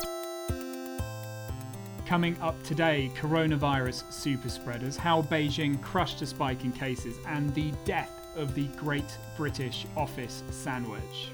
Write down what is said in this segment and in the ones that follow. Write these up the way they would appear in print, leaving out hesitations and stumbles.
Coming up today, coronavirus super spreaders, how Beijing crushed a spike in cases, and the death of the Great British Office Sandwich.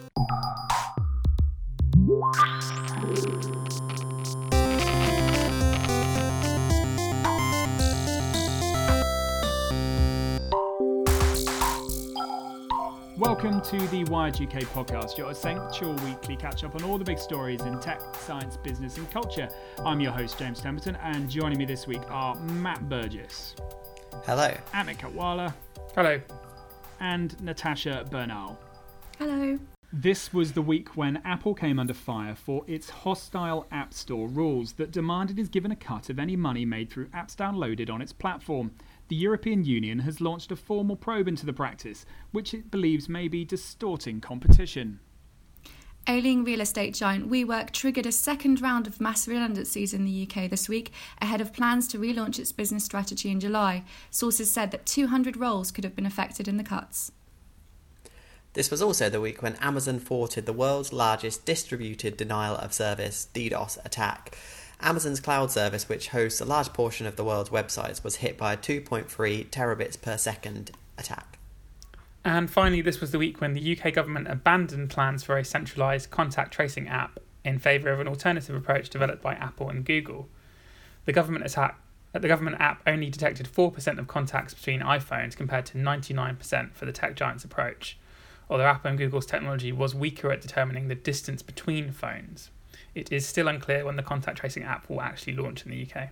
Welcome to the Wired UK podcast, your essential weekly catch-up on all the big stories in tech, science, business and culture. I'm your host, James Temperton, and joining me this week are Matt Burgess. Hello. Amit Katwala. Hello. And Natasha Bernal. Hello. This was the week when Apple came under fire for its hostile App Store rules that demanded is given a cut of any money made through apps downloaded on its platform. The European Union has launched a formal probe into the practice, which it believes may be distorting competition. Ailing real estate giant WeWork triggered a second round of mass redundancies in the UK this week, ahead of plans to relaunch its business strategy in July. Sources said that 200 roles could have been affected in the cuts. This was also the week when Amazon thwarted the world's largest distributed denial of service DDoS attack. Amazon's cloud service, which hosts a large portion of the world's websites, was hit by a 2.3 terabits per second attack. And finally, this was the week when the UK government abandoned plans for a centralised contact tracing app in favour of an alternative approach developed by Apple and Google. The government app only detected 4% of contacts between iPhones compared to 99% for the tech giant's approach, although Apple and Google's technology was weaker at determining the distance between phones. It is still unclear when the contact tracing app will actually launch in the UK.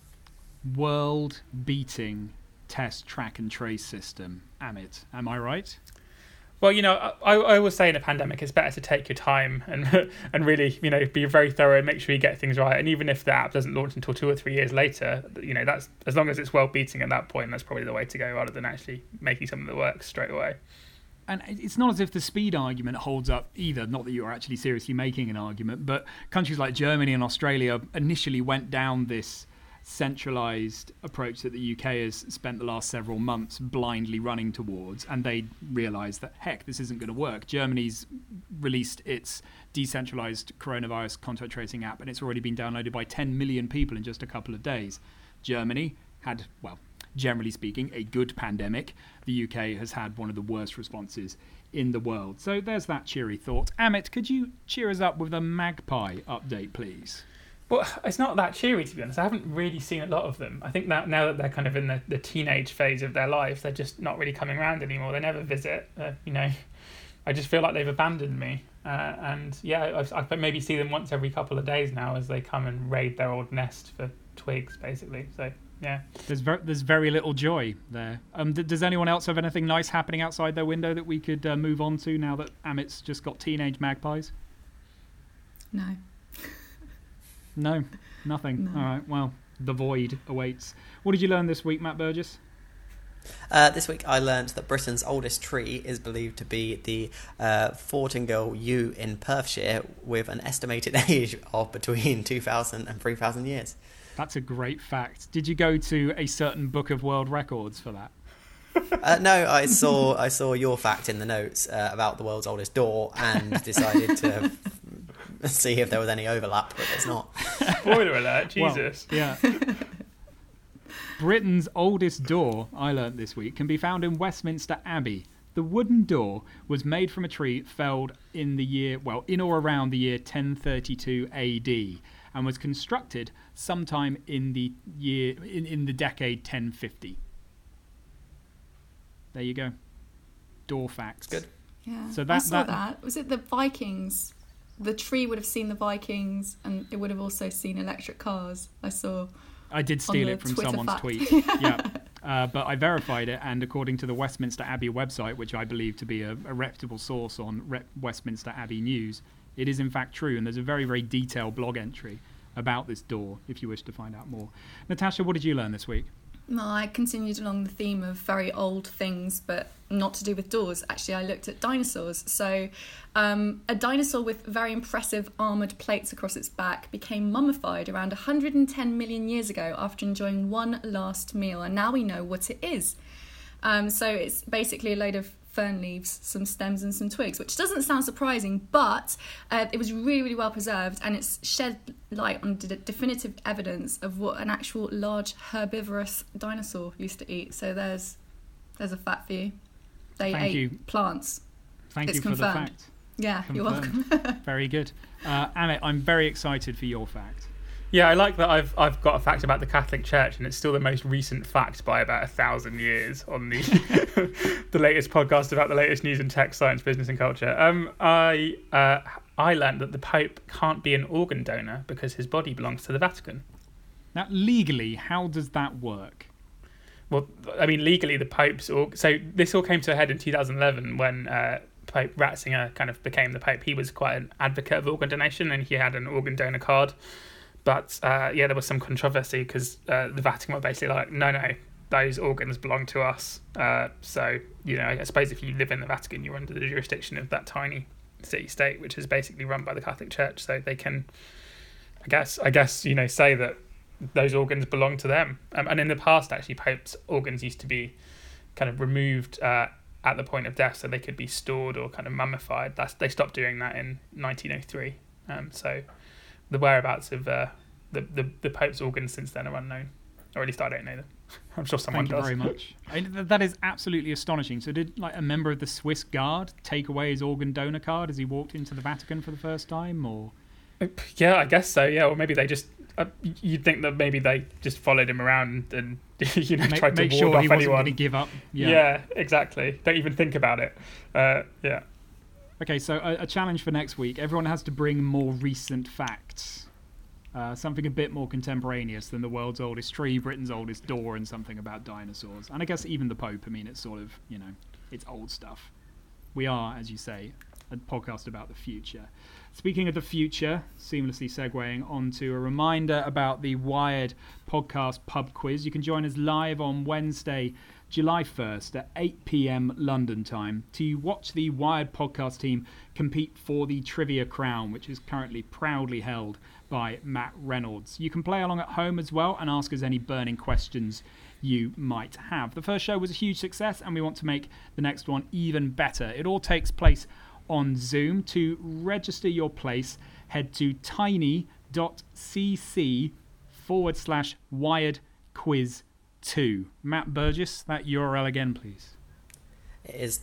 World-beating test, track and trace system. Amit, am I right? Well, I always say in a pandemic it's better to take your time and really, be very thorough and make sure you get things right. And even if the app doesn't launch until 2 or 3 years later, that's as long as it's well-beating at that point, that's probably the way to go rather than actually making something that works straight away. And it's not as if the speed argument holds up either, not that you are actually seriously making an argument, but countries like Germany and Australia initially went down this centralised approach that the UK has spent the last several months blindly running towards, and they realised that, heck, this isn't going to work. Germany's released its decentralised coronavirus contact tracing app, and it's already been downloaded by 10 million people in just a couple of days. Germany had, generally speaking, a good pandemic. The UK has had one of the worst responses in the world. So there's that cheery thought. Amit, could you cheer us up with a magpie update, please? Well, it's not that cheery, to be honest. I haven't really seen a lot of them. I think that now that they're kind of in the teenage phase of their lives, they're just not really coming around anymore. They never visit. I just feel like they've abandoned me. I maybe see them once every couple of days now as they come and raid their old nest for twigs, basically. So, yeah. There's very little joy there. Does anyone else have anything nice happening outside their window that we could move on to now that Amit's just got teenage magpies? No. No, nothing. No. All right, well, the void awaits. What did you learn this week, Matt Burgess? This week I learned that Britain's oldest tree is believed to be the Fortingill Yew in Perthshire, with an estimated age of between 2,000 and 3,000 years. That's a great fact. Did you go to a certain book of world records for that? No, I saw your fact in the notes about the world's oldest door and decided to see if there was any overlap, but there's not. Spoiler alert, Jesus. Well, yeah. Britain's oldest door, I learnt this week, can be found in Westminster Abbey. The wooden door was made from a tree felled in or around the year 1032 AD and was constructed sometime in the decade 1050. There you go. Door facts. Good. Yeah. So I saw that. Was it the Vikings? The tree would have seen the Vikings, and it would have also seen electric cars. I did steal it from Twitter someone's fact. tweet. Yeah. But I verified it, and according to the Westminster Abbey website, which I believe to be a reputable source on Westminster Abbey News, it is in fact true, and there's a very, very detailed blog entry about this door if you wish to find out more. Natasha, what did you learn this week? No, I continued along the theme of very old things, but not to do with doors. Actually, I looked at dinosaurs. So a dinosaur with very impressive armoured plates across its back became mummified around 110 million years ago after enjoying one last meal, and now we know what it is. So it's basically a load of fern leaves, some stems and some twigs, which doesn't sound surprising, but it was really, really well preserved, and it's shed light on definitive evidence of what an actual large herbivorous dinosaur used to eat. So there's a fact for you. They ate plants. Thank you for the fact. Yeah, Confirmed. You're welcome. Very good. Amit, I'm very excited for your fact. Yeah, I like that I've got a fact about the Catholic Church, and it's still the most recent fact by about 1,000 years on the the latest podcast about the latest news in tech, science, business and culture. I learned that the Pope can't be an organ donor because his body belongs to the Vatican. Now, legally, how does that work? Well, I mean, legally, the Pope's... So this all came to a head in 2011 when Pope Ratzinger kind of became the Pope. He was quite an advocate of organ donation, and he had an organ donor card. But, there was some controversy because the Vatican were basically like, no, those organs belong to us. So, I suppose if you live in the Vatican, you're under the jurisdiction of that tiny city-state, which is basically run by the Catholic Church. So they can, I guess, say that those organs belong to them. And in the past, actually, Pope's organs used to be kind of removed at the point of death so they could be stored or kind of mummified. They stopped doing that in 1903. So the whereabouts of the Pope's organs since then are unknown. Or at least I don't know them. I'm sure someone does. Thank you very much. That is absolutely astonishing. So did a member of the Swiss Guard take away his organ donor card as he walked into the Vatican for the first time? Or yeah, I guess so, yeah. Or maybe they just... you'd think that maybe they just followed him around and tried to make ward sure off he wasn't anyone. going to give up. Yeah, exactly. Don't even think about it. Yeah. Okay, so a challenge for next week. Everyone has to bring more recent facts. Something a bit more contemporaneous than the world's oldest tree, Britain's oldest door, and something about dinosaurs. And I guess even the Pope, I mean, it's sort of, it's old stuff. We are, as you say, a podcast about the future. Speaking of the future, seamlessly segueing onto a reminder about the Wired podcast pub quiz. You can join us live on Wednesday, July 1st at 8 p.m. London time to watch the Wired podcast team compete for the Trivia Crown, which is currently proudly held by Matt Reynolds. You can play along at home as well and ask us any burning questions you might have. The first show was a huge success, and we want to make the next one even better. It all takes place on Zoom. To register your place, head to tiny.cc/wiredquiz2. Matt Burgess, that URL again, please. It is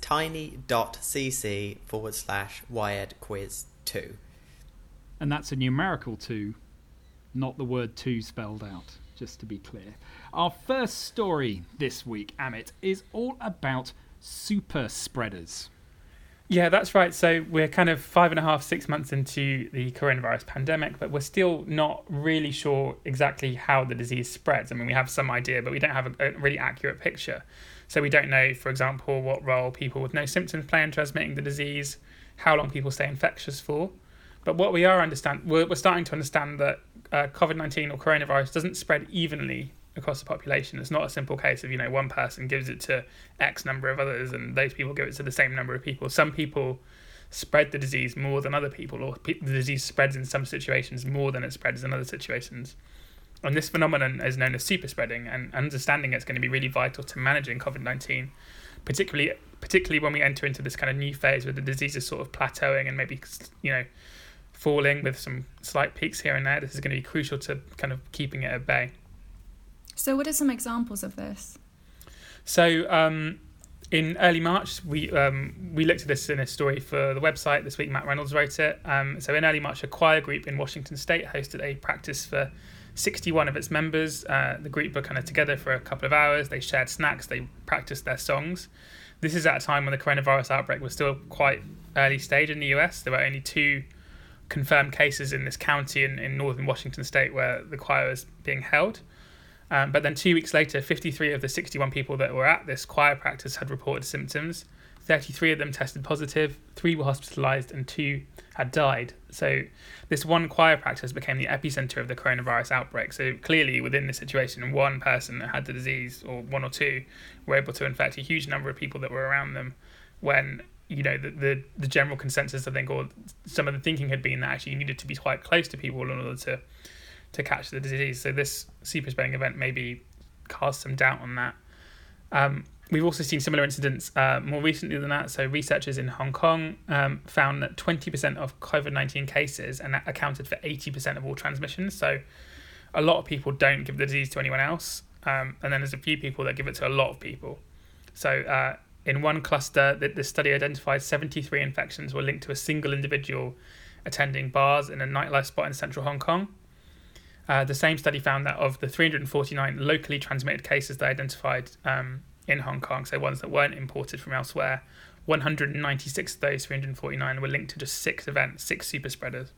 tiny.cc/wiredquiz2. And that's a numerical 2, not the word 2 spelled out, just to be clear. Our first story this week, Amit, is all about super spreaders. Yeah, that's right. So we're kind of 5.5, 6 months into the coronavirus pandemic, but we're still not really sure exactly how the disease spreads. I mean, we have some idea, but we don't have a really accurate picture. So we don't know, for example, what role people with no symptoms play in transmitting the disease, how long people stay infectious for. But what we are we're starting to understand that COVID-19 or coronavirus doesn't spread evenly across the population. It's not a simple case of, one person gives it to X number of others and those people give it to the same number of people. Some people spread the disease more than other people, or the disease spreads in some situations more than it spreads in other situations. And this phenomenon is known as super spreading, and understanding it's going to be really vital to managing COVID-19, particularly when we enter into this kind of new phase where the disease is sort of plateauing and maybe, falling with some slight peaks here and there. This is going to be crucial to kind of keeping it at bay. So what are some examples of this? So in early March, we looked at this in a story for the website this week. Matt Reynolds wrote it. So in early March, a choir group in Washington State hosted a practice for 61 of its members. The group were kind of together for a couple of hours. They shared snacks. They practiced their songs. This is at a time when the coronavirus outbreak was still quite early stage in the US. There were only 2 confirmed cases in this county in northern Washington State where the choir was being held. But then 2 weeks later, 53 of the 61 people that were at this choir practice had reported symptoms. 33 of them tested positive, 3 were hospitalised, and 2 had died. So this one choir practice became the epicenter of the coronavirus outbreak. So clearly within this situation, one person that had the disease, or 1 or 2, were able to infect a huge number of people that were around them, when the general consensus, I think, or some of the thinking had been that actually you needed to be quite close to people in order to catch the disease. So this super spreading event maybe cast some doubt on that. we've also seen similar incidents more recently than that. So researchers in Hong Kong found that 20% of COVID-19 cases, and that accounted for 80% of all transmissions. So a lot of people don't give the disease to anyone else. And then there's a few people that give it to a lot of people. So in one cluster, the study identified 73 infections were linked to a single individual attending bars in a nightlife spot in central Hong Kong. The same study found that of the 349 locally transmitted cases they identified in Hong Kong, so ones that weren't imported from elsewhere, 196 of those 349 were linked to just 6 events, 6 super spreaders.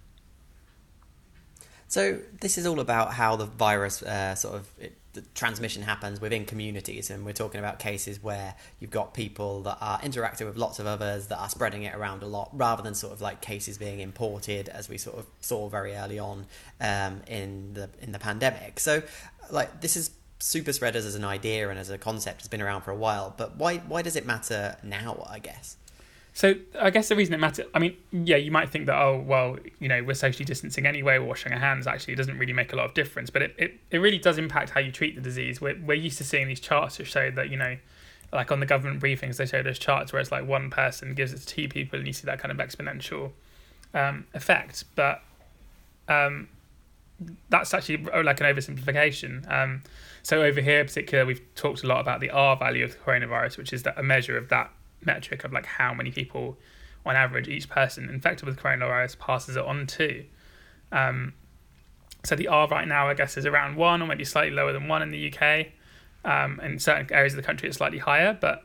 So this is all about how the virus the transmission happens within communities, and we're talking about cases where you've got people that are interacting with lots of others that are spreading it around a lot, rather than sort of like cases being imported, as we sort of saw very early on in the pandemic. So like this is super spreaders as an idea and as a concept has been around for a while, but why does it matter now, I guess? So I guess the reason it matters, I mean, yeah, you might think that, oh, well, you know, we're socially distancing anyway, we're washing our hands. Actually, it doesn't really make a lot of difference, but it really does impact how you treat the disease. We're used to seeing these charts that show that, you know, like on the government briefings, they show those charts where it's like one person gives it to 2 people and you see that kind of exponential effect. But that's actually like an oversimplification. So over here in particular, we've talked a lot about the R value of the coronavirus, which is a measure of that metric of like how many people on average each person infected with coronavirus passes it on to. So the R right now, I guess, is around 1 or maybe slightly lower than 1 in the UK. In certain areas of the country it's slightly higher, but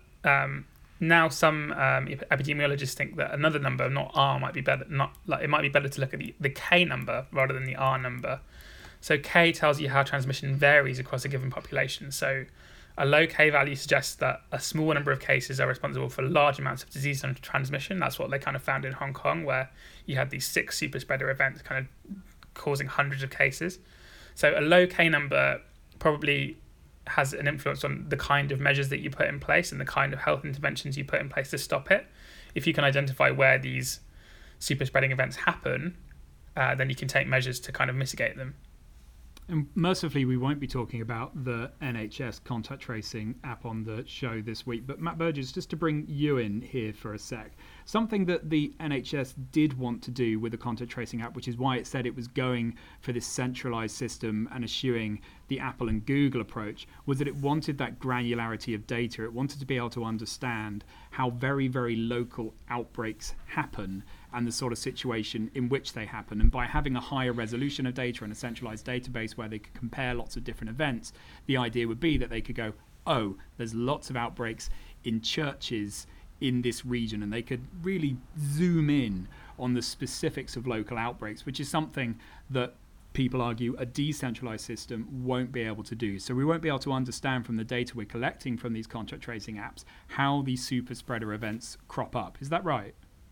now some epidemiologists think that another number, not R, might be better. It might be better to look at the K number rather than the R number. So K tells you how transmission varies across a given population. So a low K value suggests that a small number of cases are responsible for large amounts of disease transmission. That's what they kind of found in Hong Kong, where you had these 6 super spreader events kind of causing hundreds of cases. So a low K number probably has an influence on the kind of measures that you put in place and the kind of health interventions you put in place to stop it. If you can identify where these super spreading events happen, then you can take measures to kind of mitigate them. And mercifully, we won't be talking about the NHS contact tracing app on the show this week. But Matt Burgess, just to bring you in here for a sec, something that the NHS did want to do with the contact tracing app, which is why it said it was going for this centralised system and eschewing the Apple and Google approach, was that it wanted that granularity of data. It wanted to be able to understand how very, very local outbreaks happen and the sort of situation in which they happen. And by having a higher resolution of data and a centralized database where they could compare lots of different events, the idea would be that they could go, oh, there's lots of outbreaks in churches in this region, and they could really zoom in on the specifics of local outbreaks, which is something that people argue a decentralized system won't be able to do. So we won't be able to understand from the data we're collecting from these contact tracing apps how these super spreader events crop up. Is that right?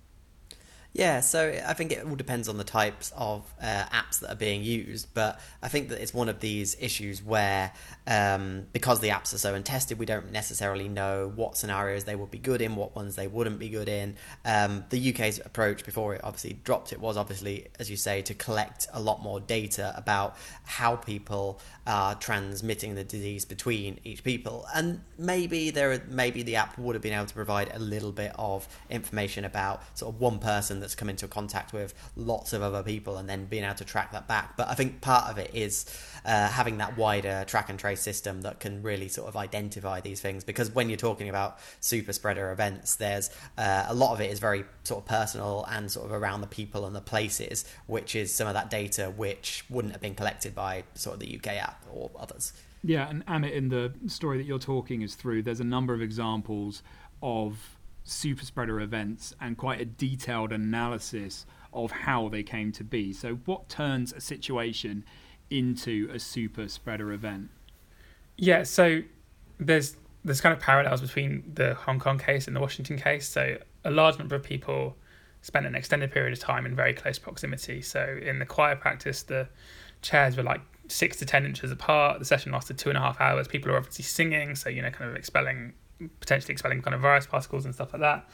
Yeah, so I think it all depends on the types of apps that are being used, but I think that it's one of these issues where because the apps are so untested, we don't necessarily know what scenarios they would be good in, what ones they wouldn't be good in. The UK's approach before it obviously dropped it was obviously, as you say, to collect a lot more data about how people are transmitting the disease between each people, and maybe the app would have been able to provide a little bit of information about sort of one person that's come into contact with lots of other people and then being able to track that back. But I think part of it is having that wider track and trace system that can really sort of identify these things, because when you're talking about super spreader events, there's a lot of it is very sort of personal and sort of around the people and the places, which is some of that data which wouldn't have been collected by sort of the UK app or others. Yeah, and Amit, in the story that you're talking us through, there's a number of examples of super spreader events and quite a detailed analysis of how they came to be. So what turns a situation into a super spreader event? Yeah, so there's kind of parallels between the Hong Kong case and the Washington case. So a large number of people spent an extended period of time in very close proximity. So in the choir practice, the chairs were like 6 to 10 inches apart. The session lasted 2.5 hours. People are obviously singing, so, you know, kind of potentially expelling kind of virus particles and stuff like that.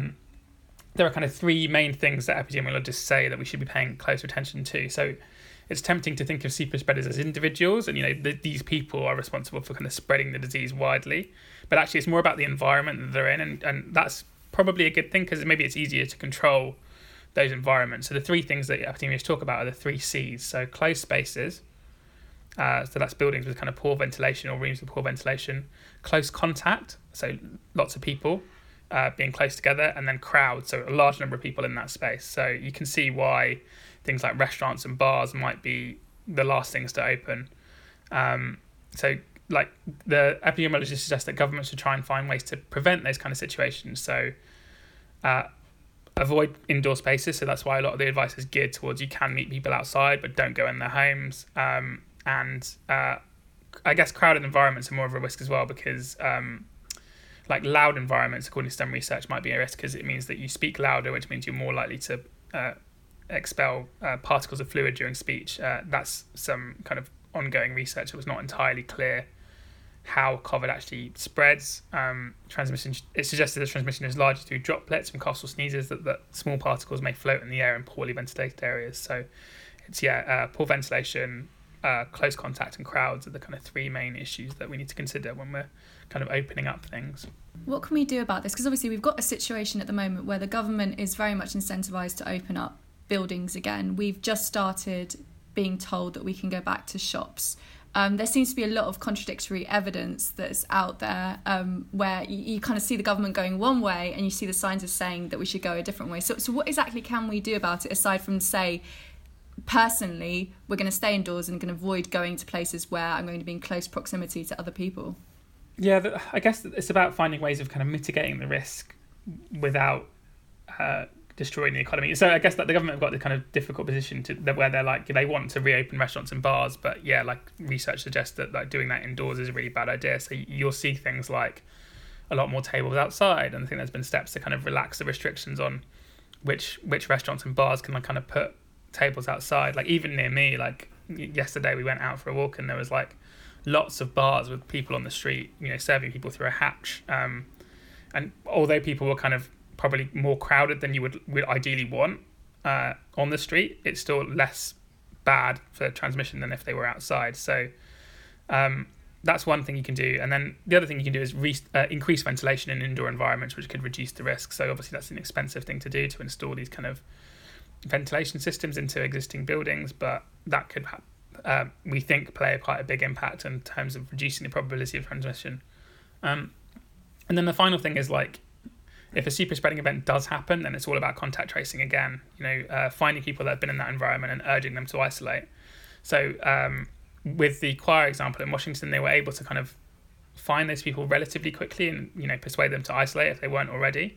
There are kind of 3 main things that epidemiologists say that we should be paying closer attention to. So it's tempting to think of super spreaders as individuals, and these people are responsible for kind of spreading the disease widely. But actually, it's more about the environment that they're in, and that's probably a good thing, because maybe it's easier to control those environments. So the three things that epidemiologists talk about are the 3 C's. So closed spaces, so that's buildings with kind of poor ventilation or rooms with poor ventilation. Close contact, so lots of people being close together, and then crowd, so a large number of people in that space. So you can see why things like restaurants and bars might be the last things to open. So like the epidemiologists suggest that governments should try and find ways to prevent those kind of situations. So avoid indoor spaces. So that's why a lot of the advice is geared towards you can meet people outside, but don't go in their homes. And I guess crowded environments are more of a risk as well, because like loud environments, according to some research, might be a risk, because it means that you speak louder, which means you're more likely to expel particles of fluid during speech. That's some kind of ongoing research. It was not entirely clear how COVID actually spreads. Transmission, it suggested that transmission is largely through droplets from coughs or sneezes, that small particles may float in the air in poorly ventilated areas. So it's poor ventilation, close contact and crowds are the kind of 3 main issues that we need to consider when we're kind of opening up things. What can we do about this? Because obviously we've got a situation at the moment where the government is very much incentivised to open up buildings again. We've just started being told that we can go back to shops. There seems to be a lot of contradictory evidence that's out there, where you kind of see the government going one way and you see the signs are saying that we should go a different way. So what exactly can we do about it, aside from, say, personally, we're going to stay indoors and going to avoid going to places where I'm going to be in close proximity to other people? Yeah, I guess it's about finding ways of kind of mitigating the risk without destroying the economy. So I guess that the government have got the kind of difficult position where they're like, they want to reopen restaurants and bars, but like research suggests that like doing that indoors is a really bad idea. So you'll see things like a lot more tables outside, and I think there's been steps to kind of relax the restrictions on which restaurants and bars can like kind of put tables outside. Like even near me, like yesterday we went out for a walk and there was like lots of bars with people on the street, serving people through a hatch. And although people were kind of probably more crowded than you would ideally want on the street, it's still less bad for transmission than if they were outside. So that's one thing you can do. And then the other thing you can do is increase ventilation in indoor environments, which could reduce the risk. So obviously that's an expensive thing to do, to install these kind of ventilation systems into existing buildings, but that could we think play quite a big impact in terms of reducing the probability of transmission. And then the final thing is, like, if a super spreading event does happen, then it's all about contact tracing again, finding people that have been in that environment and urging them to isolate. So with the choir example in Washington, they were able to kind of find those people relatively quickly and persuade them to isolate if they weren't already.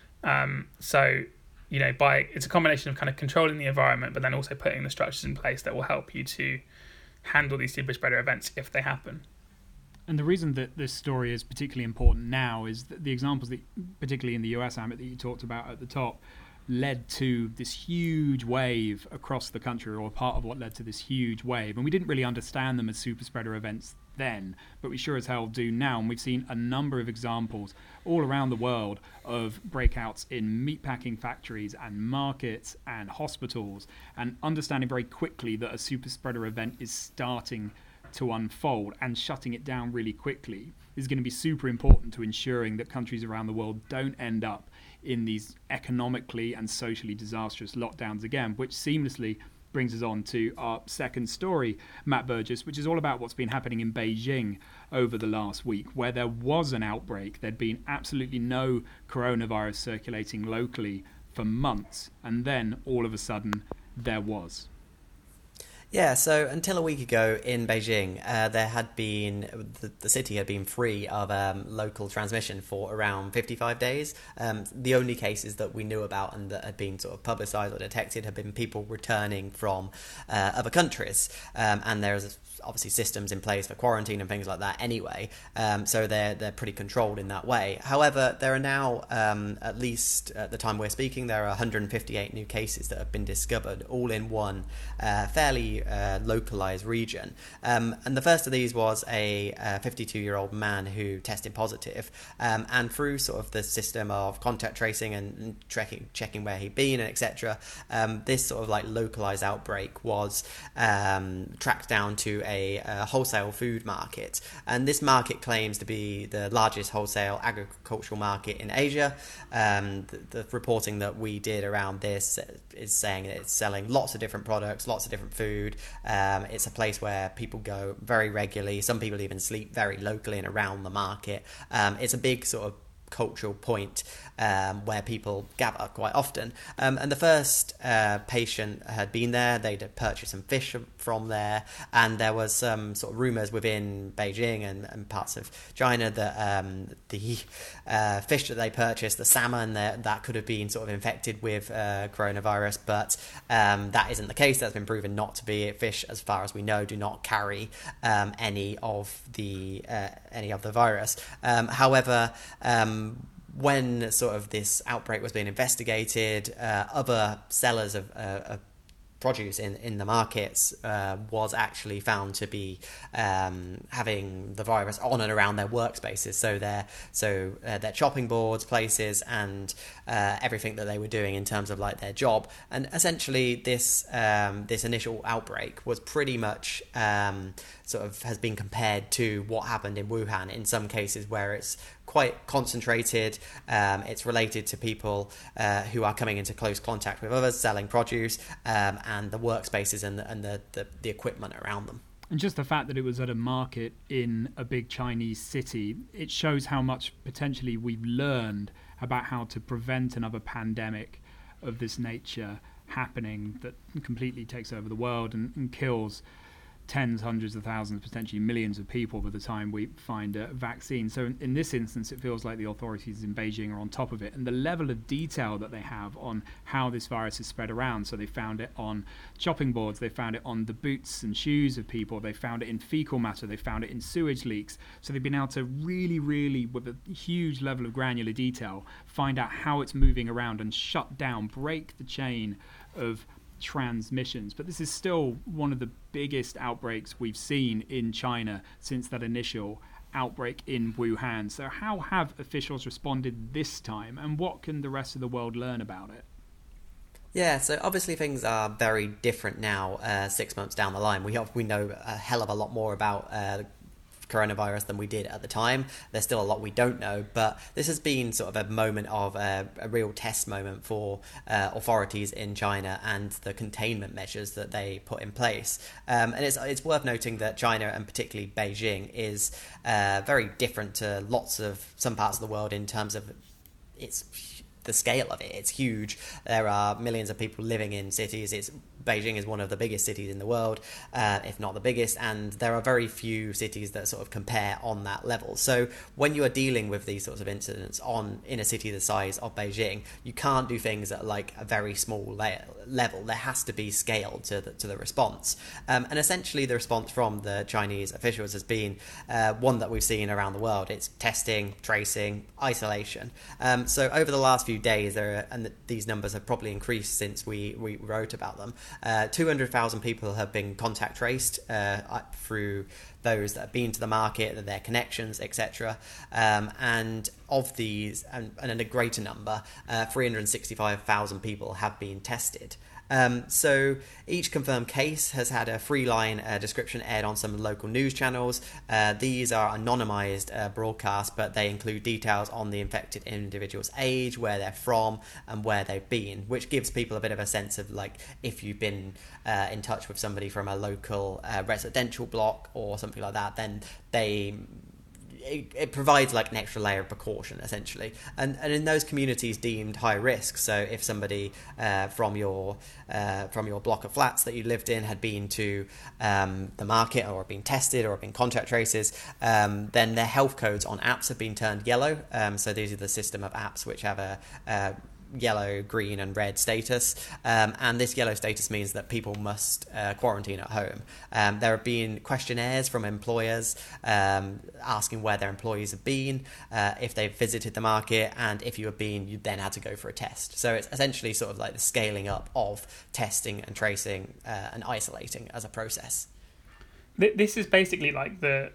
It's a combination of kind of controlling the environment, but then also putting the structures in place that will help you to handle these super spreader events if they happen. And the reason that this story is particularly important now is that the examples that, particularly in the US, Amit, that you talked about at the top, led to this huge wave across the country, or part of what led to this huge wave. And we didn't really understand them as super spreader events then, but we sure as hell do now. And we've seen a number of examples all around the world of breakouts in meatpacking factories and markets and hospitals, and understanding very quickly that a super spreader event is starting to unfold, and shutting it down really quickly is going to be super important to ensuring that countries around the world don't end up in these economically and socially disastrous lockdowns again, which seamlessly brings us on to our second story, Matt Burgess, which is all about what's been happening in Beijing over the last week, where there was an outbreak. There'd been absolutely no coronavirus circulating locally for months, and then all of a sudden there was. Yeah, so until a week ago in Beijing, there had been, the city had been free of local transmission for around 55 days. The only cases that we knew about and that had been sort of publicised or detected had been people returning from other countries. And there's obviously systems in place for quarantine and things like that anyway. So they're pretty controlled in that way. However, there are now, at least at the time we're speaking, there are 158 new cases that have been discovered, all in one fairly very localized region. And the first of these was a 52-year-old man who tested positive, and through sort of the system of contact tracing and checking where he'd been, and etc. This sort of like localized outbreak was tracked down to a wholesale food market, and this market claims to be the largest wholesale agricultural market in Asia. The reporting that we did around this is saying that it's selling lots of different products, lots of different food. It's a place where people go very regularly. Some people even sleep very locally and around the market. It's a big sort of cultural point where people gather quite often. And the first patient had been there. They'd purchased some fish from there, and there was some sort of rumours within Beijing and parts of China that the fish that they purchased, the salmon, that could have been sort of infected with coronavirus, but that isn't the case. That's been proven not to be. Fish, as far as we know, do not carry any of the virus. However, when sort of this outbreak was being investigated, other sellers of produce in the markets was actually found to be having the virus on and around their workspaces, so their chopping boards, places, and everything that they were doing in terms of like their job. And essentially this initial outbreak was pretty much sort of has been compared to what happened in Wuhan in some cases, where it's quite concentrated. It's related to people who are coming into close contact with others, selling produce, and the workspaces and the equipment around them. And just the fact that it was at a market in a big Chinese city, it shows how much potentially we've learned about how to prevent another pandemic of this nature happening that completely takes over the world and kills tens, hundreds of thousands, potentially millions of people by the time we find a vaccine. So in this instance, it feels like the authorities in Beijing are on top of it. And the level of detail that they have on how this virus is spread around. So they found it on chopping boards, they found it on the boots and shoes of people, they found it in fecal matter, they found it in sewage leaks. So they've been able to really, with a huge level of granular detail, find out how it's moving around and shut down, break the chain of transmissions. But this is still one of the biggest outbreaks we've seen in China since that initial outbreak in Wuhan. So how have officials responded this time, and what can the rest of the world learn about it? Yeah, so obviously things are very different now, 6 months down the line. We know a hell of a lot more about coronavirus than we did at the time. There's still a lot we don't know, but this has been sort of a moment of a real test moment for authorities in China and the containment measures that they put in place. And it's worth noting that China, and particularly Beijing, is very different to some parts of the world in terms of the scale of it. It's huge. There are millions of people living in cities. Beijing is one of the biggest cities in the world, if not the biggest, and there are very few cities that sort of compare on that level. So when you are dealing with these sorts of incidents in a city the size of Beijing, you can't do things at like a very small level. There has to be scale to the response. And essentially the response from the Chinese officials has been one that we've seen around the world. It's testing, tracing, isolation. So over the last few days, and these numbers have probably increased since we wrote about them, 200,000 people have been contact traced through those that have been to the market, their connections, etc. And of these, and a greater number, 365,000 people have been tested. So each confirmed case has had a three-line description aired on some local news channels. These are anonymized broadcasts, but they include details on the infected individual's age, where they're from, and where they've been, which gives people a bit of a sense of like if you've been in touch with somebody from a local residential block or something like that, then it provides like an extra layer of precaution essentially, and in those communities deemed high risk. So if somebody from your block of flats that you lived in had been to the market or been tested or been contact traces, then their health codes on apps have been turned yellow. So these are the system of apps which have a yellow, green, and red status. And this yellow status means that people must quarantine at home. There have been questionnaires from employers asking where their employees have been, if they've visited the market, and if you have been, you then had to go for a test. So it's essentially sort of like the scaling up of testing and tracing and isolating as a process. This is basically like this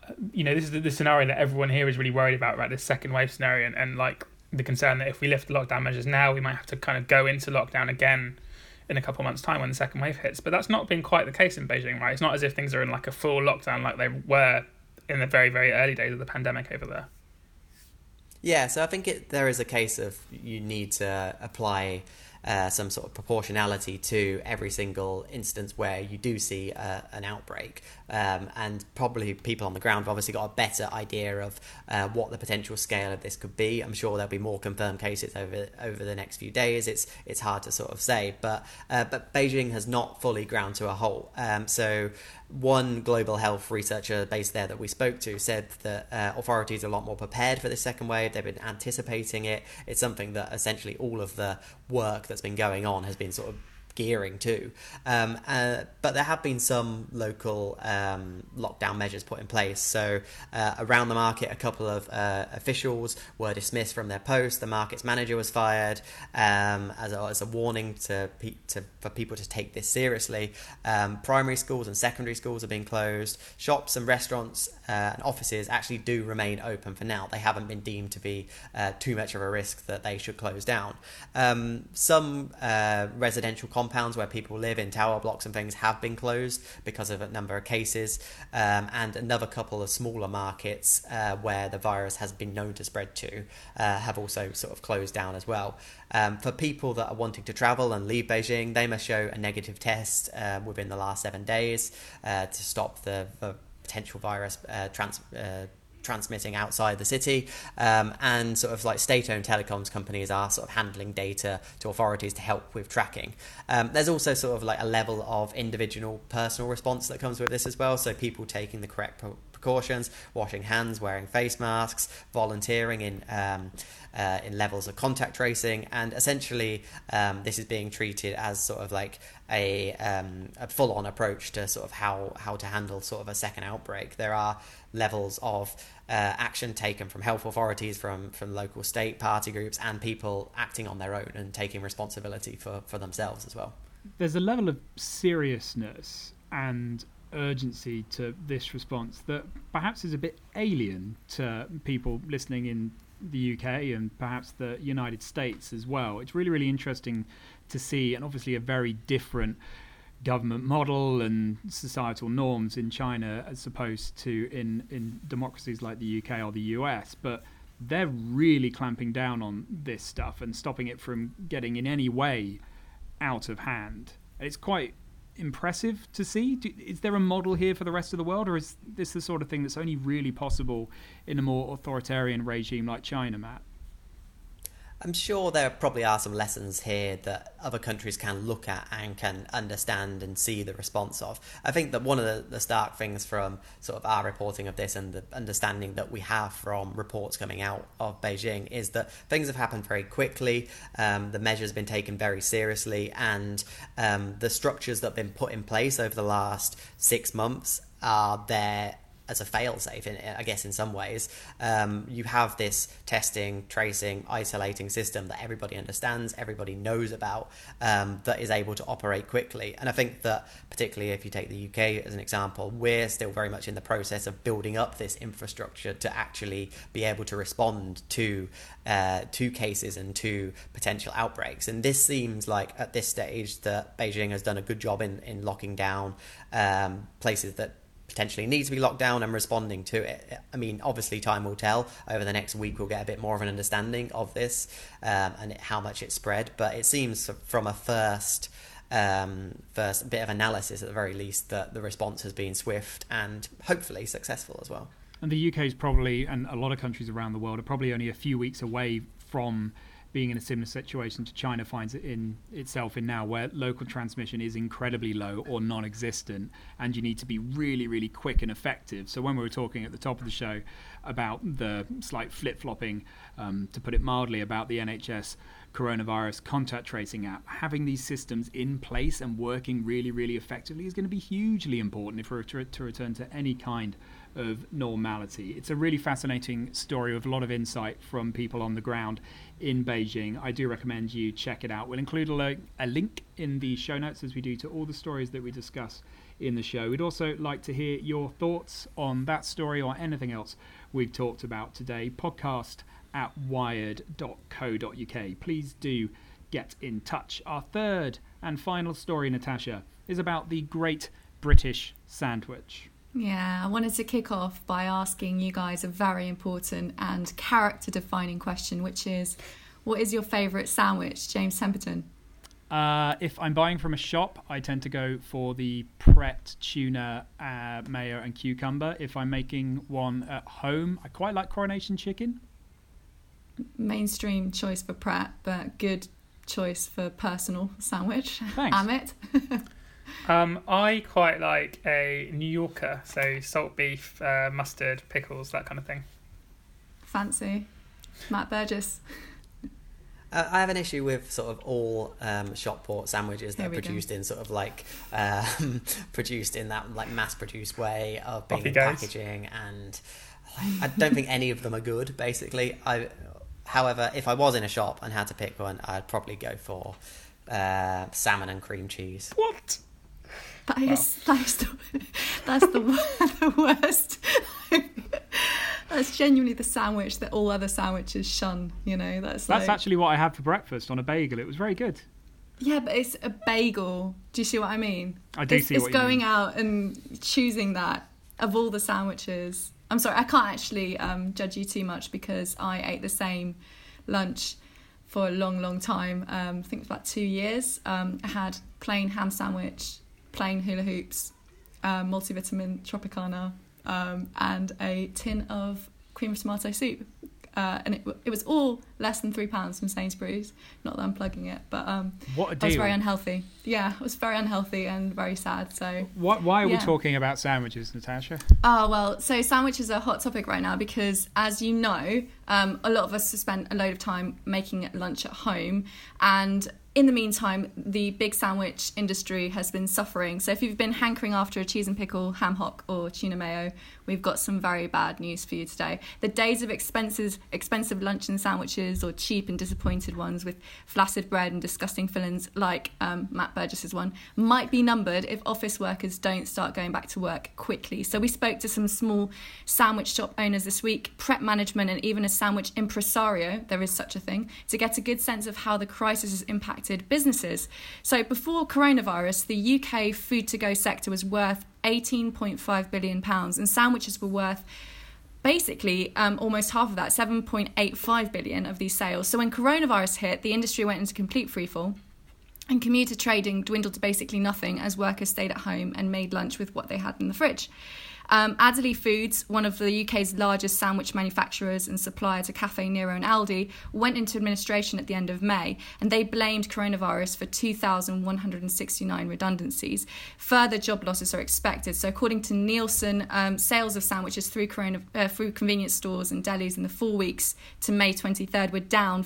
is the scenario that everyone here is really worried about, right? This second wave scenario, and like the concern that if we lift the lockdown measures now, we might have to kind of go into lockdown again in a couple of months' time when the second wave hits. But that's not been quite the case in Beijing, right? It's not as if things are in like a full lockdown like they were in the very, very early days of the pandemic over there. Yeah, so I think there is a case of you need to apply some sort of proportionality to every single instance where you do see an outbreak. And probably people on the ground have obviously got a better idea of what the potential scale of this could be. I'm sure there'll be more confirmed cases over the next few days. It's hard to sort of say, but Beijing has not fully ground to a halt. So one global health researcher based there that we spoke to said that authorities are a lot more prepared for this second wave. They've been anticipating it. It's something that essentially all of the work that's been going on has been sort of gearing to. But there have been some local lockdown measures put in place. So around the market, a couple of officials were dismissed from their post. The market's manager was fired as a warning for people to take this seriously. Primary schools and secondary schools are being closed. Shops and restaurants and offices actually do remain open for now. They haven't been deemed to be too much of a risk that they should close down. Some residential compounds where people live in tower blocks and things have been closed because of a number of cases, and another couple of smaller markets where the virus has been known to spread to have also sort of closed down as well. For people that are wanting to travel and leave Beijing, they must show a negative test within the last 7 days to stop the potential virus transmitting outside the city, and sort of like state-owned telecoms companies are sort of handling data to authorities to help with tracking. There's also sort of like a level of individual personal response that comes with this as well, so people taking the correct precautions, washing hands, wearing face masks, volunteering in levels of contact tracing, and essentially this is being treated as sort of like a full-on approach to sort of how to handle sort of a second outbreak. There are levels of action taken from health authorities, from local state party groups, and people acting on their own and taking responsibility for themselves as well. There's a level of seriousness and urgency to this response that perhaps is a bit alien to people listening in the UK and perhaps the United States as well. It's really, really interesting to see, and obviously a very different government model and societal norms in China as opposed to in democracies like the UK or the US, but they're really clamping down on this stuff and stopping it from getting in any way out of hand. It's quite impressive to see. Is there a model here for the rest of the world, or is this the sort of thing that's only really possible in a more authoritarian regime like China, Matt? I'm sure there probably are some lessons here that other countries can look at and can understand and see the response of. I think that one of the stark things from sort of our reporting of this and the understanding that we have from reports coming out of Beijing is that things have happened very quickly, the measures have been taken very seriously, and the structures that have been put in place over the last 6 months are there as a fail-safe, I guess, in some ways. You have this testing, tracing, isolating system that everybody understands, everybody knows about, that is able to operate quickly. And I think that, particularly if you take the UK as an example, we're still very much in the process of building up this infrastructure to actually be able to respond to cases and to potential outbreaks. And this seems like, at this stage, that Beijing has done a good job in locking down places that potentially need to be locked down and responding to it. I mean, obviously time will tell. Over the next week we'll get a bit more of an understanding of this and how much it spread, but it seems from a first bit of analysis at the very least that the response has been swift and hopefully successful as well. And the UK is probably, and a lot of countries around the world, are probably only a few weeks away from being in a similar situation to China finds it in itself in now, where local transmission is incredibly low or non-existent, and you need to be really, really quick and effective. So when we were talking at the top of the show about the slight flip-flopping, to put it mildly, about the NHS coronavirus contact tracing app. Having these systems in place and working really, really effectively is going to be hugely important if we're to return to any kind of normality. It's a really fascinating story with a lot of insight from people on the ground in Beijing. I do recommend you check it out. We'll include a link in the show notes, as we do to all the stories that we discuss in the show. We'd also like to hear your thoughts on that story or anything else we've talked about today. podcast@wired.co.uk. Please do get in touch. Our third and final story, Natasha, is about the Great British Sandwich. Yeah, I wanted to kick off by asking you guys a very important and character-defining question, which is, what is your favourite sandwich, James Temperton? If I'm buying from a shop, I tend to go for the Pret tuna, mayo and cucumber. If I'm making one at home, I quite like Coronation chicken. Mainstream choice for Pret, but good choice for personal sandwich. Thanks. Amit? I quite like a New Yorker, so salt beef, mustard, pickles, that kind of thing. Fancy. Matt Burgess? I have an issue with sort of all shop bought sandwiches that are produced in sort of like produced in that like mass produced way of being in packaging, and I don't think any of them are good. Basically, however, if I was in a shop and had to pick one, I'd probably go for salmon and cream cheese. What? That's the worst. That's genuinely the sandwich that all other sandwiches shun, you know. That's actually what I had for breakfast on a bagel. It was very good. Yeah, but it's a bagel. Do you see what I mean? I do see what you mean. It's going out and choosing that of all the sandwiches. I'm sorry, I can't actually judge you too much because I ate the same lunch for a long, long time. I think it was about 2 years. I had plain ham sandwich, plain hula hoops, multivitamin Tropicana, and a tin of cream of tomato soup. And it was all less than £3 from Sainsbury's. Not that I'm plugging it, but what a deal. I was very unhealthy. Yeah, it was very unhealthy and very sad. So why are we talking about sandwiches, Natasha? So sandwiches are a hot topic right now because, as you know, a lot of us have spent a load of time making lunch at home, and in the meantime, the big sandwich industry has been suffering. So if you've been hankering after a cheese and pickle, ham hock or tuna mayo, we've got some very bad news for you today. The days of expensive lunch and sandwiches, or cheap and disappointed ones with flaccid bread and disgusting fillings like Matt Burgess's one, might be numbered if office workers don't start going back to work quickly. So we spoke to some small sandwich shop owners this week, prep management, and even a sandwich impresario, there is such a thing, to get a good sense of how the crisis has impacted businesses. So before coronavirus, the UK food-to-go sector was worth £18.5 billion, and sandwiches were worth basically almost half of that, 7.85 billion of these sales. So when coronavirus hit, the industry went into complete freefall, and commuter trading dwindled to basically nothing as workers stayed at home and made lunch with what they had in the fridge. Adderley Foods, one of the UK's largest sandwich manufacturers and supplier to Cafe Nero and Aldi, went into administration at the end of May, and they blamed coronavirus for 2,169 redundancies. Further job losses are expected. So according to Nielsen, sales of sandwiches through convenience stores and delis in the 4 weeks to May 23rd were down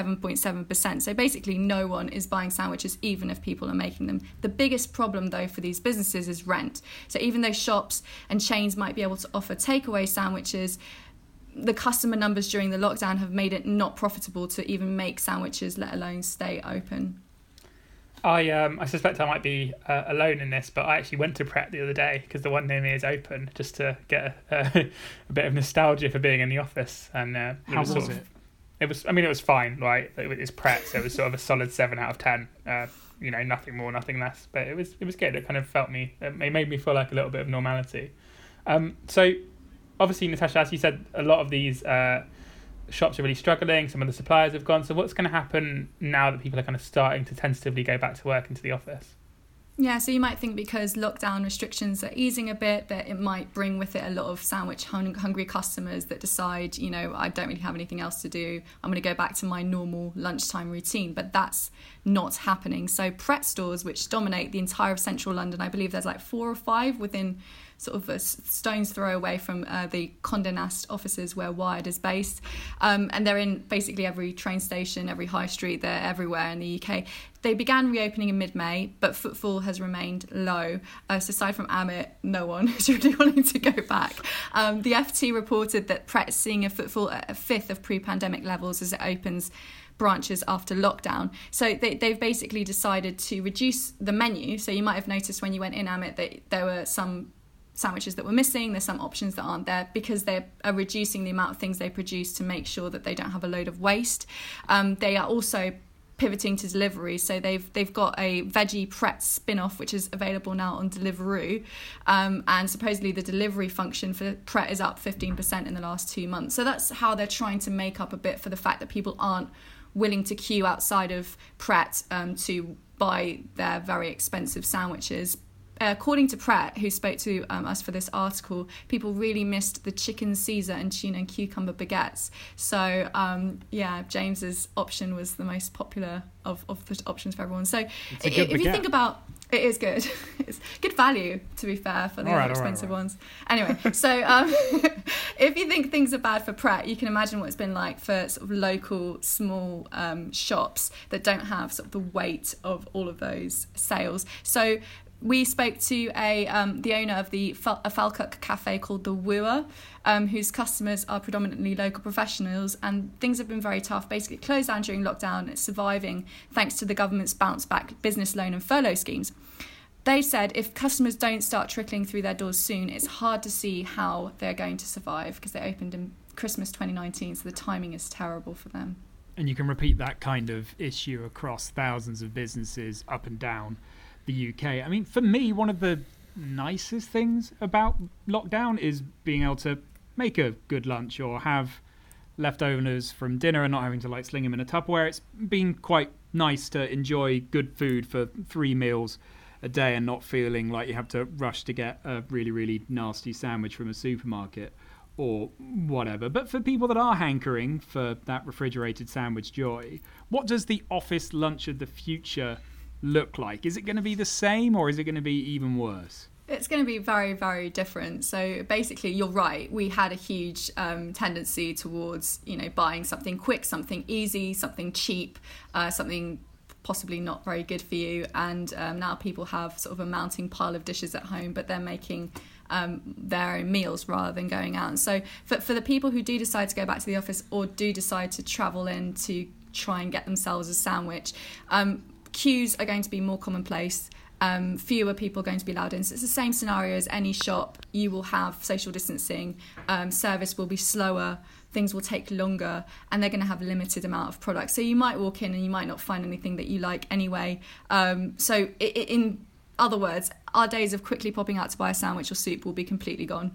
57.7%. So basically no one is buying sandwiches even if people are making them. The biggest problem though for these businesses is rent. So even though shops and chains might be able to offer takeaway sandwiches, the customer numbers during the lockdown have made it not profitable to even make sandwiches, let alone stay open. I suspect I might be alone in this, but I actually went to Pret the other day because the one near me is open, just to get a bit of nostalgia for being in the office. And how was it? It was fine, right? It's Pret, so it was sort of a solid 7 out of 10. Nothing more, nothing less. But it was good. It kind of it made me feel like a little bit of normality. So obviously, Natasha, as you said, a lot of these shops are really struggling. Some of the suppliers have gone. So what's going to happen now that people are kind of starting to tentatively go back to work into the office? Yeah, so you might think because lockdown restrictions are easing a bit that it might bring with it a lot of sandwich hungry customers that decide, I don't really have anything else to do. I'm going to go back to my normal lunchtime routine, but that's not happening. So Pret stores, which dominate the entire of central London, I believe there's like 4 or 5 within sort of a stone's throw away from the Condé Nast offices where Wired is based. And they're in basically every train station, every high street, they're everywhere in the UK. They began reopening in mid-May, but footfall has remained low. So aside from Amit, no one is really wanting to go back. The FT reported that Pret is seeing a footfall at a fifth of pre-pandemic levels as it opens branches after lockdown. So they've basically decided to reduce the menu. So you might have noticed when you went in, Amit, that there were some sandwiches that were missing, there's some options that aren't there because they are reducing the amount of things they produce to make sure that they don't have a load of waste. They are also pivoting to delivery, so they've got a veggie Pret spin-off which is available now on Deliveroo, and supposedly the delivery function for Pret is up 15% in the last 2 months. So that's how they're trying to make up a bit for the fact that people aren't willing to queue outside of Pret to buy their very expensive sandwiches. According to Pret, who spoke to us for this article, people really missed the chicken Caesar and tuna and cucumber baguettes. So, James's option was the most popular of the options for everyone. So, if you think about it, is good. It's good value, to be fair, for the expensive ones. Anyway, so if you think things are bad for Pret, you can imagine what it's been like for sort of local small shops that don't have sort of the weight of all of those sales. So we spoke to the owner of a Falkirk cafe called The Wooer, whose customers are predominantly local professionals, and things have been very tough. Basically, it closed down during lockdown. It's surviving thanks to the government's bounce back business loan and furlough schemes. They said if customers don't start trickling through their doors soon, it's hard to see how they're going to survive because they opened in Christmas 2019, so the timing is terrible for them. And you can repeat that kind of issue across thousands of businesses up and down the UK. I mean, for me, one of the nicest things about lockdown is being able to make a good lunch or have leftovers from dinner and not having to sling them in a Tupperware. It's been quite nice to enjoy good food for 3 meals a day and not feeling like you have to rush to get a really, really nasty sandwich from a supermarket or whatever. But for people that are hankering for that refrigerated sandwich joy, what does the office lunch of the future look like? Is it going to be the same or is it going to be even worse? It's going to be very, very different. So basically, you're right. We had a huge tendency towards, buying something quick, something easy, something cheap, something possibly not very good for you. And now people have sort of a mounting pile of dishes at home, but they're making their own meals rather than going out. And so for the people who do decide to go back to the office or do decide to travel in to try and get themselves a sandwich, queues are going to be more commonplace. Fewer people are going to be allowed in. So it's the same scenario as any shop. You will have social distancing. Service will be slower. Things will take longer, and they're going to have a limited amount of products. So you might walk in and you might not find anything that you like anyway. So in other words, our days of quickly popping out to buy a sandwich or soup will be completely gone.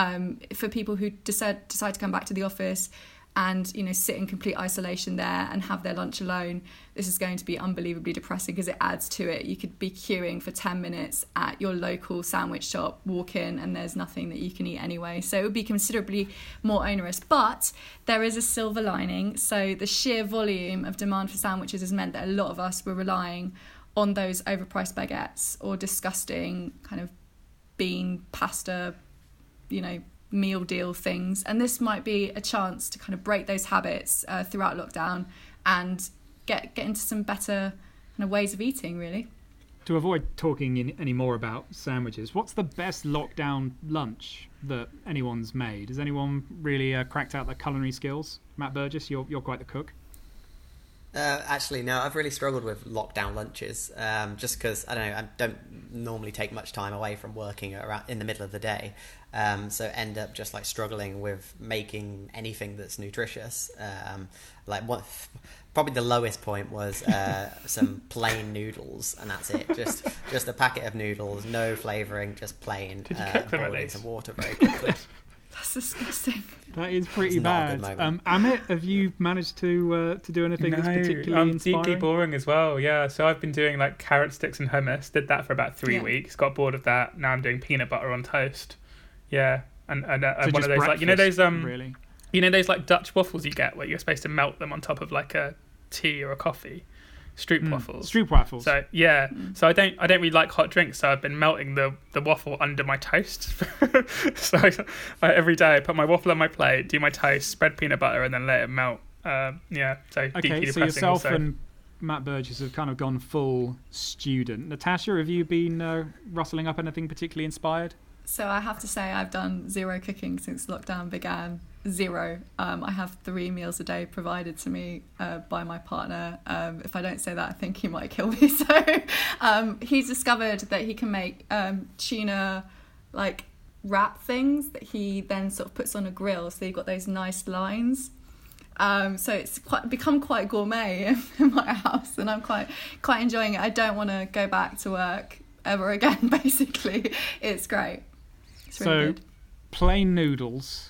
For people who decide to come back to the office and sit in complete isolation there and have their lunch alone, this is going to be unbelievably depressing because it adds to it. You could be queuing for 10 minutes at your local sandwich shop, walk in, and there's nothing that you can eat anyway. So it would be considerably more onerous. But there is a silver lining. So the sheer volume of demand for sandwiches has meant that a lot of us were relying on those overpriced baguettes or disgusting kind of bean, pasta, meal deal things, and this might be a chance to kind of break those habits throughout lockdown and get into some better kind of ways of eating, really. To avoid talking any more about sandwiches, what's the best lockdown lunch that anyone's made? Has anyone really cracked out their culinary skills? Matt Burgess, you're quite the cook. Actually, no, I've really struggled with lockdown lunches, just because, I don't normally take much time away from working in the middle of the day, so end up just struggling with making anything that's nutritious. Probably the lowest point was some plain noodles, and that's it. Just a packet of noodles, no flavouring, just plain. Did you cook them at boiled in least? some water very quickly. That's disgusting. That is pretty It's not a bad. good moment. Amit, have you managed to do anything that's particularly I'm inspiring? deeply boring as well. Yeah, so I've been doing carrot sticks and hummus. Did that for about 3 weeks. Got bored of that. Now I'm doing peanut butter on toast. Yeah, and So one of just those breakfast, really? those Dutch waffles you get where you're supposed to melt them on top of a tea or a coffee. waffles. Stroop waffles. So yeah, so I don't really like hot drinks. So I've been melting the waffle under my toast. So every day I put my waffle on my plate, do my toast, spread peanut butter, and then let it melt. Yeah, so deeply Okay, so depressing. yourself Also. and Matt Burgess have kind of gone full student. Natasha, have you been rustling up anything particularly inspired? So I have to say I've done zero cooking since lockdown began. Zero. I have 3 meals a day provided to me by my partner. If I don't say that, I think he might kill me. So he's discovered that he can make tuna like wrap things that he then sort of puts on a grill. So you've got those nice lines. So it's become quite gourmet in my house, and I'm quite enjoying it. I don't want to go back to work ever again. Basically, it's great. It's really good. Plain noodles,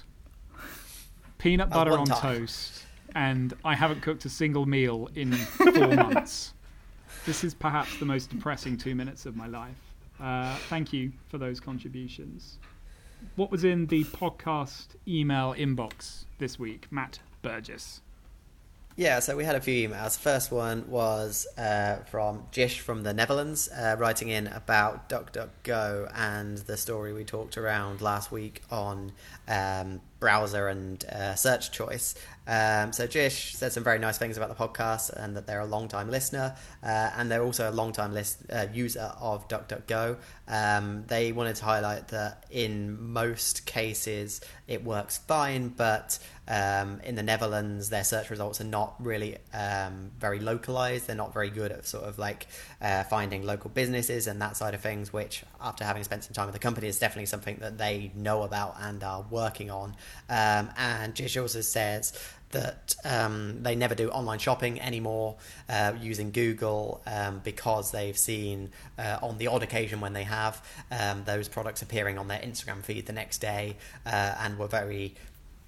peanut butter one on time. toast, and I haven't cooked a single meal in 4 months. This is perhaps the most depressing 2 minutes of my life. Thank you for those contributions. What was in the podcast email inbox this week, Matt Burgess? Yeah, so we had a few emails. First one was from Jish from the Netherlands, writing in about DuckDuckGo and the story we talked around last week on browser and search choice. So Jish said some very nice things about the podcast and that they're a long-time listener, and they're also a long-time user of DuckDuckGo. They wanted to highlight that in most cases it works fine, but in the Netherlands their search results are not really very localized. They're not very good at sort of like finding local businesses and that side of things, which after having spent some time with the company is definitely something that they know about and are working on. And Jish also says that they never do online shopping anymore using Google because they've seen on the odd occasion when they have those products appearing on their Instagram feed the next day, and were very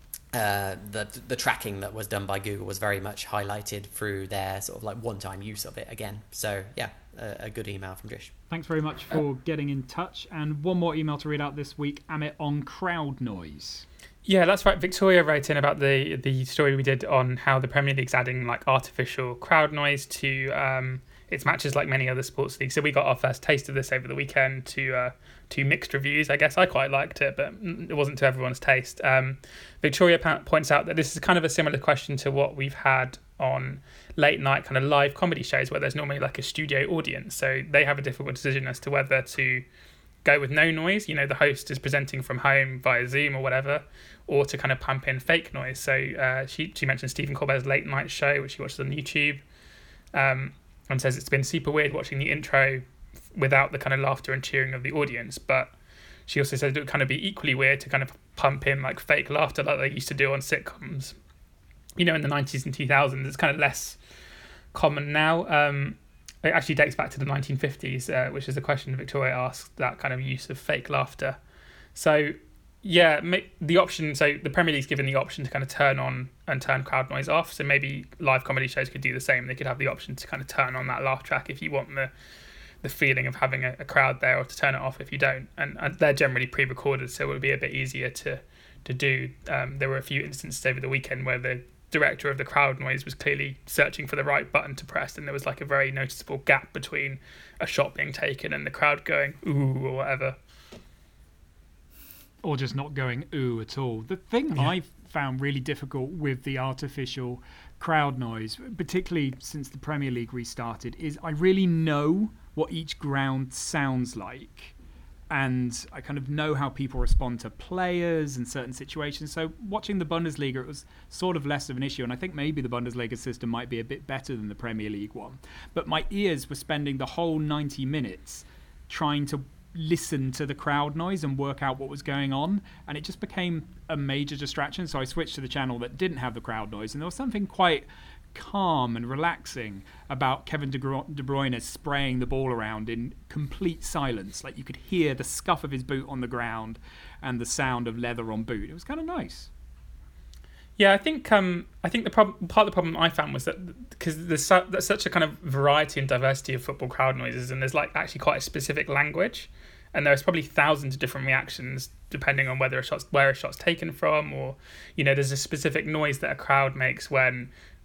the tracking that was done by Google was very much highlighted through their sort of like one-time use of it again. So yeah, a good email from Jish. Thanks very much for getting in touch. And one more email to read out this week, Amit, on crowd noise. Yeah, that's right. Victoria wrote in about the story we did on how the Premier League's adding like artificial crowd noise to its matches like many other sports leagues. So we got our first taste of this over the weekend to mixed reviews. I guess I quite liked it, but it wasn't to everyone's taste. Victoria points out that this is kind of a similar question to what we've had on late night kind of live comedy shows where there's normally like a studio audience. So they have a difficult decision as to whether to go with no noise, you know, the host is presenting from home via Zoom or whatever, or to kind of pump in fake noise. So she mentioned Stephen Colbert's late night show, which she watches on YouTube, and says it's been super weird watching the intro without the kind of laughter and cheering of the audience. But she also says it would kind of be equally weird to kind of pump in like fake laughter like they used to do on sitcoms, you know, in the 90s and 2000s. It's kind of less common now. It actually dates back to the 1950s, which is a question Victoria asked, that kind of use of fake laughter. So, yeah, the option. So the Premier League's given the option to kind of turn on and turn crowd noise off. So maybe live comedy shows could do the same. They could have the option to kind of turn on that laugh track if you want the feeling of having a crowd there, or to turn it off if you don't. And they're generally pre-recorded, so it would be a bit easier to do. There were a few instances over the weekend where the director of the crowd noise was clearly searching for the right button to press, and there was like a very noticeable gap between a shot being taken and the crowd going ooh or whatever, or just not going ooh at all. The thing I found really difficult with the artificial crowd noise, particularly since the Premier League restarted, is I really know what each ground sounds like, and I kind of know how people respond to players in certain situations. So watching the Bundesliga, it was sort of less of an issue. And I think maybe the Bundesliga system might be a bit better than the Premier League one. But my ears were spending the whole 90 minutes trying to listen to the crowd noise and work out what was going on. And it just became a major distraction. So I switched to the channel that didn't have the crowd noise. And there was something quite calm and relaxing about Kevin De Bruyne spraying the ball around in complete silence. Like you could hear the scuff of his boot on the ground and the sound of leather on boot. It was kind of nice. Yeah, I think the part of the problem I found was that because there's such a kind of variety and diversity of football crowd noises, and there's like actually quite a specific language, and there's probably thousands of different reactions depending on where a shot's taken from, or you know, there's a specific noise that a crowd makes when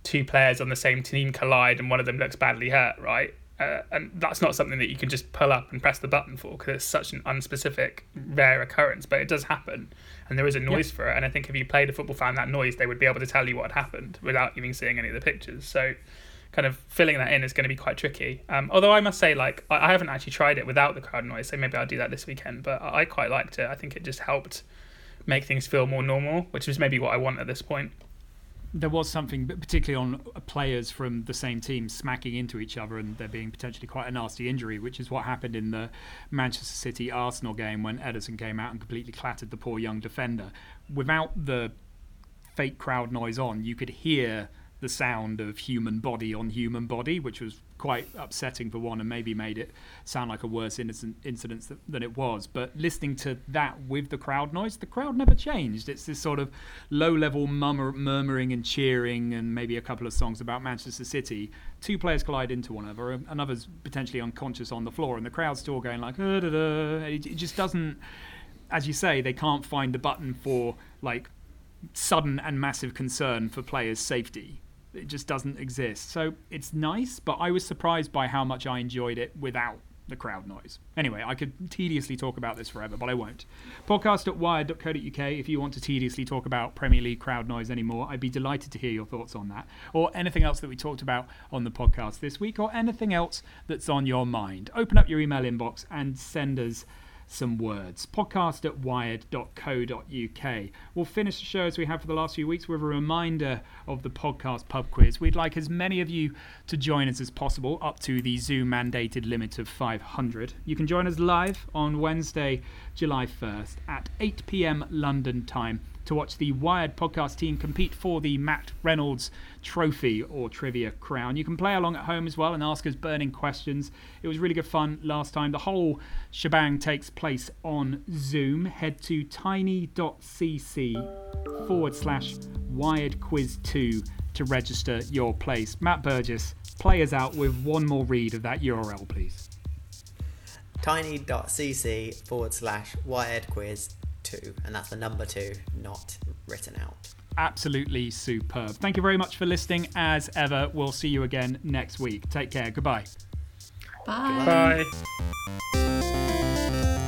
two players on the same team collide and one of them looks badly hurt, right? And that's not something that you can just pull up and press the button for, because it's such an unspecific, rare occurrence. But it does happen, and there is a noise for it. And I think if you played a football fan that noise, they would be able to tell you what happened without even seeing any of the pictures. So kind of filling that in is going to be quite tricky. Although I must say, like, I haven't actually tried it without the crowd noise, so maybe I'll do that this weekend. But I quite liked it. I think it just helped make things feel more normal, which is maybe what I want at this point. There was something, particularly on players from the same team smacking into each other and there being potentially quite a nasty injury, which is what happened in the Manchester City-Arsenal game when Ederson came out and completely clattered the poor young defender. Without the fake crowd noise on, you could hear the sound of human body on human body, which was quite upsetting for one and maybe made it sound like a worse incident than it was. But listening to that with the crowd noise, the crowd never changed. It's this sort of low-level murmuring and cheering and maybe a couple of songs about Manchester City. Two players collide into one another, another's potentially unconscious on the floor, and the crowd's still going like, it just doesn't, as you say, they can't find the button for like sudden and massive concern for players' safety. It just doesn't exist. So it's nice, but I was surprised by how much I enjoyed it without the crowd noise. Anyway, I could tediously talk about this forever, but I won't. Podcast.wired.co.uk if you want to tediously talk about Premier League crowd noise anymore. I'd be delighted to hear your thoughts on that, or anything else that we talked about on the podcast this week, or anything else that's on your mind. Open up your email inbox and send us some words. Podcast@wired.co.uk. We'll finish the show as we have for the last few weeks with a reminder of the podcast pub quiz. We'd like as many of you to join us as possible, up to the Zoom mandated limit of 500. You can join us live on Wednesday, July 1st at 8 p.m. London time to watch the Wired podcast team compete for the Matt Reynolds Trophy or Trivia Crown. You can play along at home as well and ask us burning questions. It was really good fun last time. The whole shebang takes place on Zoom. Head to tiny.cc/wiredquiz2 to register your place. Matt Burgess, play us out with one more read of that URL, please. tiny.cc/wiredquiz2, and that's the number 2, not written out. Absolutely superb. Thank you very much for listening. As ever, we'll see you again next week. Take care. Goodbye. Bye. Bye.